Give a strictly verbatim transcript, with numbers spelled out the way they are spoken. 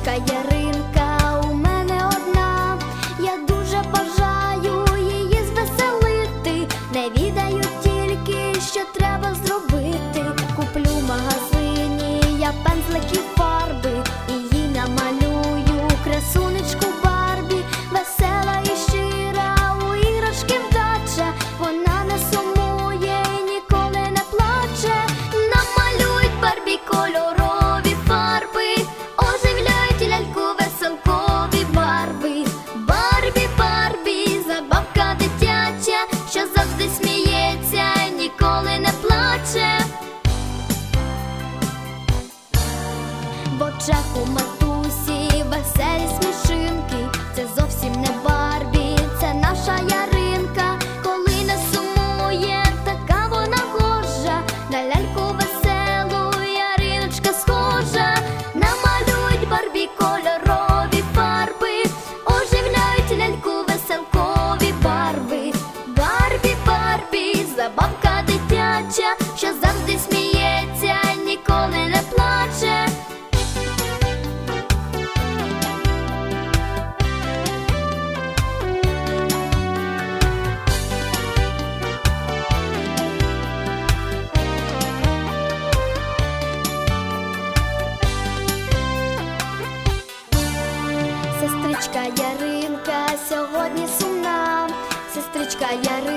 Сестричка Яринка у мене одна, я дуже бажаю її звеселити. Не відаю тільки, що треба зробити. Куплю в магазині я пензлик і фарби, і їй намалюю красунечку Барбі. Весела і щира, у іграшки вдача, вона не сумує і ніколи не плаче. Намалюють Барбі кольорові фарби, оживляють ляльку веселкові барви. Барбі, Барбі, забавка дитяча, що завжди сміється, ніколи не плаче. В очах у матусі веселі смішинки, це зовсім не Барбі, це наша Яринка. Коли не сумує, така вона гожа, на ляльку веселу Яриночка схожа. Намалюють Барбі кольорові фарби, оживляють ляльку веселкові барви. Барбі, Барбі, забавка дитяча, що завжди сміється, ніколи не плаче. Сестричка Яринка сьогодні сумна, сестричка Яринка